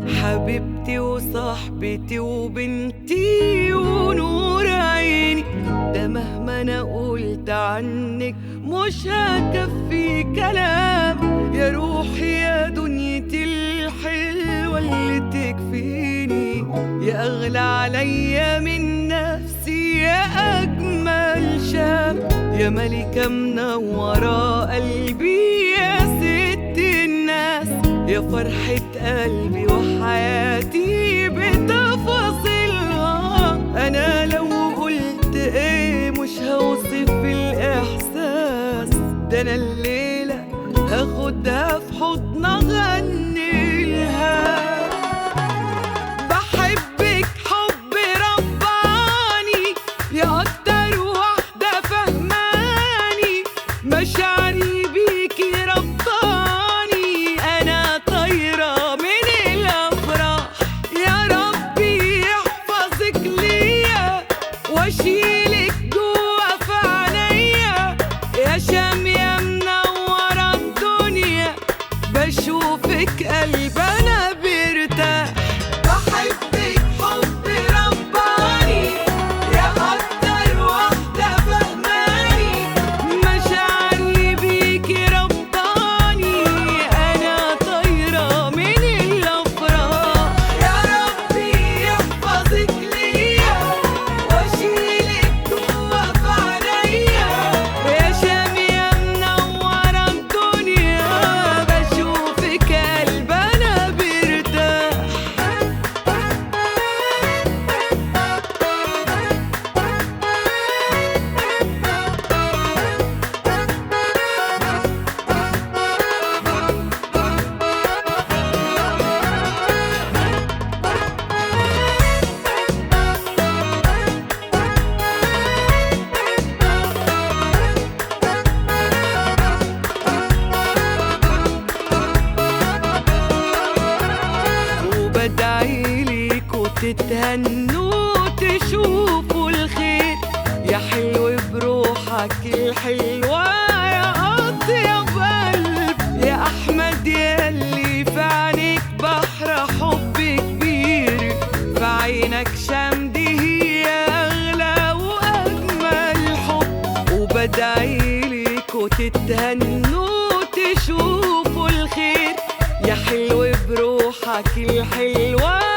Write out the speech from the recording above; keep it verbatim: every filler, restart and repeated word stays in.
حبيبتي وصاحبتي وبنتي ونور عيني، ده مهما انا قلت عنك مش هكفي كلام. يا روحي يا دنيتي الحلوة اللي تكفيني، يا أغلى عليا من نفسي، يا أجمل شام، يا ملكة منورة قلبي، يا ست الناس، يا فرحة قلبي وحياتي بتفاصيلها. أنا لو قلت إيه مش هوصف الإحساس ده، أنا الليلة هاخدها في حضن أغنيلها. بحبك حب رباني، يا أكتر واحدة فهماني، مشاعري بيكي ربطاني، أنا طايرة من الأفراح. يا ربي يحفظك ليا واشيلك جوا في عينيا، يا شام يا منورة الدنيا، بشوفك قلب أنا بيرتاح. بحبك حب رباني، يا أكتر واحدة فهماني، مشاعري بيكي ربطاني، أنا طايرة من الأفراح. يا ربي يحفظك ليا واشيلك جوا في عينيا، يا شام يا منورة الدنيا، بشوفك قلب أنا بيرتاح. وبدعيلك تتهنوا تشوفوا الخير، يا حلو بروحك الحلوة، يا أطيب قلب، يا أحمد ياللي في عينيك بحر حب كبير، في عينك شمدي هي أغلى وأجمل حب. وبدعيلك تتهنوا تشوفوا الخير، يا حلو بروحك الحلوة،